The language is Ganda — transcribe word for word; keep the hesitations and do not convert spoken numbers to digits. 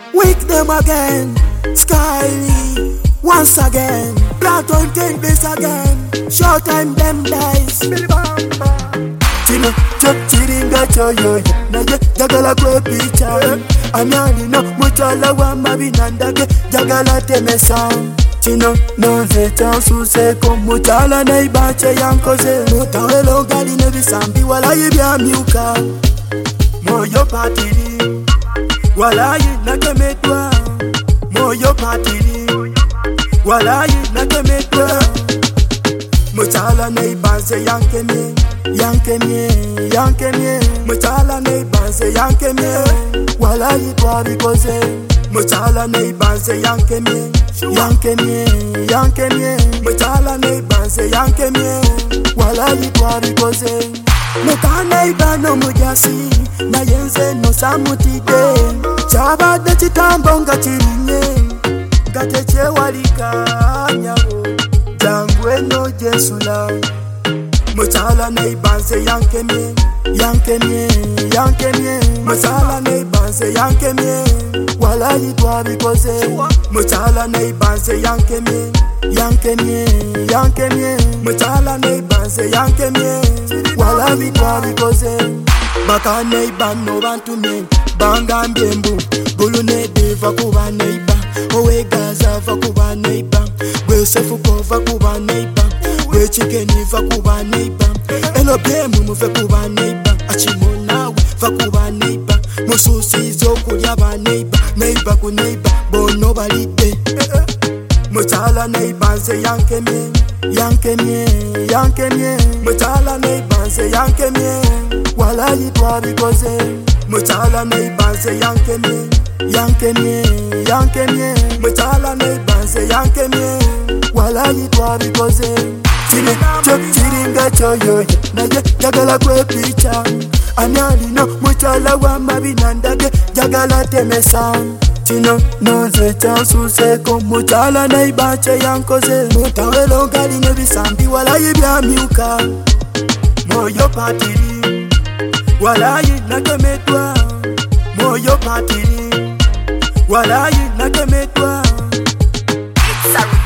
Wake them again, Skyly, once again. Platon take this again. Short time them dies. Chino, chok chiringa choyo. Naye jagala kwe picha. Anyali no muchala wa mabinandake. Jagala temesa. Chino, no ze chansu se muchala na ibache yankoze. Mutawelo gali nebisambi wala yibya miuka. Moyo patiri Walayi nakemetwa Moyo patiri Walayi nakemetwa Muchala neibanse yankemye Yankemye, yankemye Muchala neibanse yankemye Walayi twabikoze Muchala neibanse yankemye Yankemye, yankemye Muchala neibanse yankemye Walayi twabikoze Mukana ibano mujasi na yenze no samutide Chabade chitambo nga chirinye Gateche walika nyabo Jangwe no jesula Muchala na ibanse yankemye Yankemye, yankemye Muchala na ibanse yankemye Walayi twabikoze Muchala na ibanse yankemye Yankemye, yankemye Muchala na ibanse yankemye Walayi twabikoze Baka neiba no bantu me Banga mbiembu Gulu nebe va kuba neiba Owe gaza va kuba neiba Gwe sefuko va kuba neiba Gwe chikeni va kuba neiba Elo biemu mufe kuba neiba Achimonawe va kuba neiba Mususi zoku yaba neiba Neiba ku neiba Bono balide Muchala neibanse yankemye Yankemye, yankemye Muchala neibanse yankemye Walayi twabikoze Muchala neibanse yankemye Yankemye, yankemye Muchala neibanse yankemye Walayi twabikoze Chiri, chok chiringa choyo Naye jagala kwe picha Anyali no muchala wa mabinandage Jagala temesa Chino nonze chansu seko Muchala neibache yankoze Mutawelo gali nebisambi Walayi bya miuka Moyo patiri Walayi nakemetwa Moyo patiri Walayi nakemetwa. It's a